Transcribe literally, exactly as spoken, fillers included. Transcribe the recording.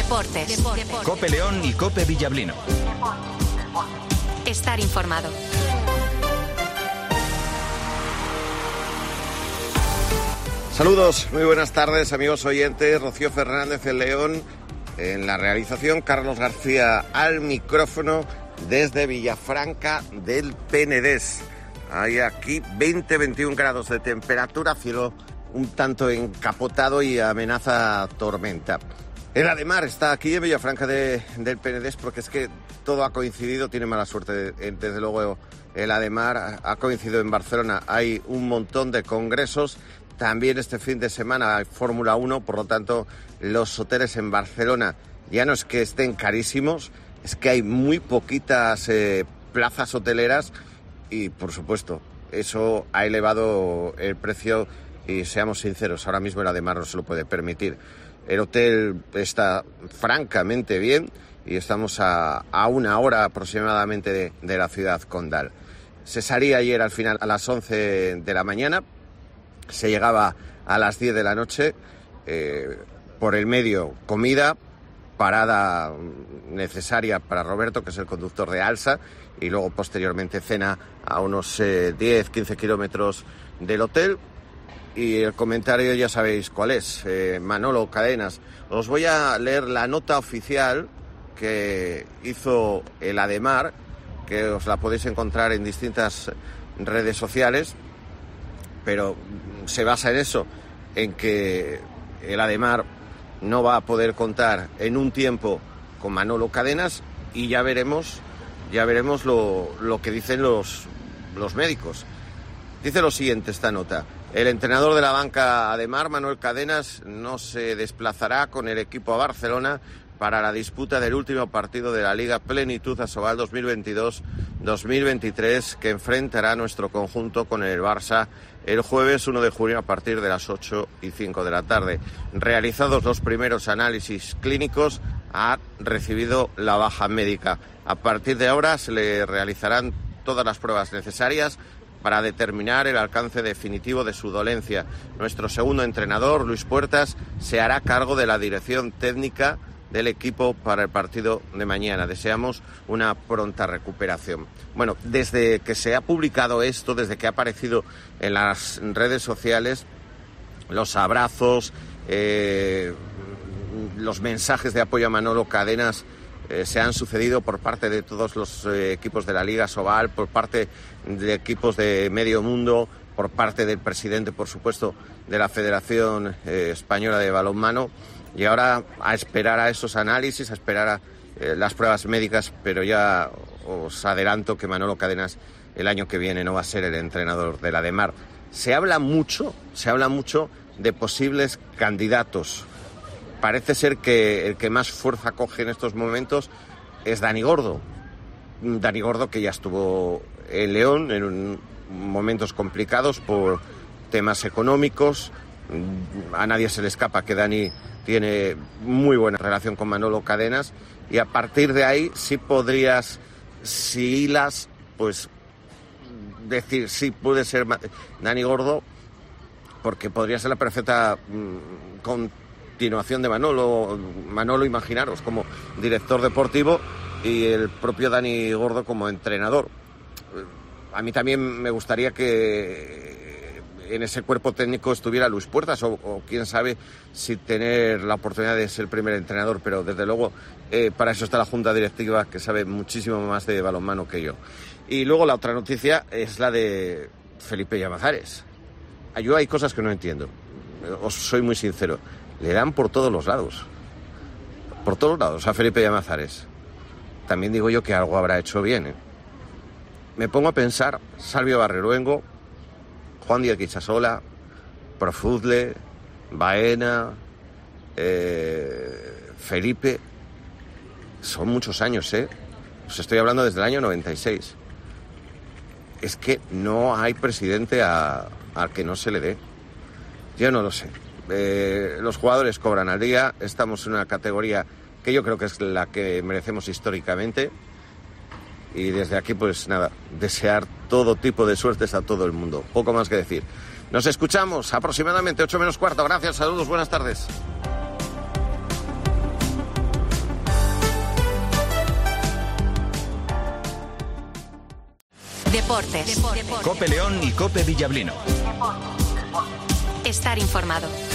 Deportes. Deportes. COPE León y COPE Villablino. Estar informado. Saludos, muy buenas tardes, amigos oyentes. Rocío Fernández en León, en la realización, Carlos García al micrófono desde Villafranca del Penedés. Hay aquí veinte, veintiún grados de temperatura, cielo un tanto encapotado y amenaza tormenta. El Ademar está aquí en Villafranca de, del Penedés porque es que todo ha coincidido, tiene mala suerte. Desde luego el Ademar ha coincidido en Barcelona, hay un montón de congresos. También este fin de semana hay Fórmula uno, por lo tanto los hoteles en Barcelona ya no es que estén carísimos, es que hay muy poquitas eh, plazas hoteleras y, por supuesto, eso ha elevado el precio y, seamos sinceros, ahora mismo el Ademar no se lo puede permitir. El hotel está francamente bien y estamos a, a una hora aproximadamente de, de la ciudad condal. Se salía ayer al final a las once de la mañana. Se llegaba a las diez de la noche, eh, por el medio comida, parada necesaria para Roberto, que es el conductor de Alsa, y luego posteriormente cena a unos eh, diez, quince kilómetros del hotel. Y el comentario ya sabéis cuál es, eh, Manolo Cadenas. Os voy a leer la nota oficial que hizo el Ademar, que os la podéis encontrar en distintas redes sociales, pero se basa en eso, en que el Ademar no va a poder contar en un tiempo con Manolo Cadenas y ya veremos, ya veremos lo, lo que dicen los, los médicos. Dice lo siguiente esta nota: el entrenador de la banca Ademar, Manuel Cadenas, no se desplazará con el equipo a Barcelona para la disputa del último partido de la Liga Plenitud Asobal dos mil veintidós dos mil veintitrés, que enfrentará a nuestro conjunto con el Barça el jueves uno de junio a partir de las ocho y cinco de la tarde. Realizados los primeros análisis clínicos, ha recibido la baja médica. A partir de ahora se le realizarán todas las pruebas necesarias para determinar el alcance definitivo de su dolencia. Nuestro segundo entrenador, Luis Puertas, se hará cargo de la dirección técnica del equipo para el partido de mañana. Deseamos una pronta recuperación. Bueno, desde que se ha publicado esto, desde que ha aparecido en las redes sociales, los abrazos, eh, los mensajes de apoyo a Manolo Cadenas eh, se han sucedido por parte de todos los eh, equipos de la Liga Sobal, por parte de equipos de medio mundo, por parte del presidente, por supuesto, de la Federación eh, Española de Balonmano. Y ahora a esperar a esos análisis, a esperar a eh, las pruebas médicas, pero ya os adelanto que Manolo Cadenas el año que viene no va a ser el entrenador del Ademar. Se habla mucho, se habla mucho de posibles candidatos. Parece ser que el que más fuerza coge en estos momentos es Dani Gordo. Dani Gordo, que ya estuvo en León en un, momentos complicados por temas económicos. A nadie se le escapa que Dani tiene muy buena relación con Manolo Cadenas y a partir de ahí sí podrías, si hilas, pues decir sí puede ser Dani Gordo, porque podría ser la perfecta mmm, continuación de Manolo. Manolo, imaginaros, como director deportivo y el propio Dani Gordo como entrenador. A mí también me gustaría que en ese cuerpo técnico estuviera Luis Puertas o, o quién sabe si tener la oportunidad de ser el primer entrenador, pero desde luego eh, para eso está la Junta Directiva, que sabe muchísimo más de balonmano que yo. Y luego la otra noticia es la de Felipe Llamazares. Yo hay cosas que no entiendo, os soy muy sincero, le dan por todos los lados, por todos lados a Felipe Llamazares. También digo yo que algo habrá hecho bien, ¿eh? Me pongo a pensar, Salvio Barreruengo, Juan Díaz Quichasola, Profuzle, Baena, eh, Felipe, son muchos años, ¿eh? Os estoy hablando desde el año noventa y seis. Es que no hay presidente a, al que no se le dé. Yo no lo sé. Eh, los jugadores cobran al día, estamos en una categoría que yo creo que es la que merecemos históricamente. Y desde aquí, pues nada, desear todo tipo de suertes a todo el mundo. Poco más que decir. Nos escuchamos aproximadamente ocho menos cuarto. Gracias, saludos, buenas tardes. Deportes. Cope León y Cope Villablino. Estar informado.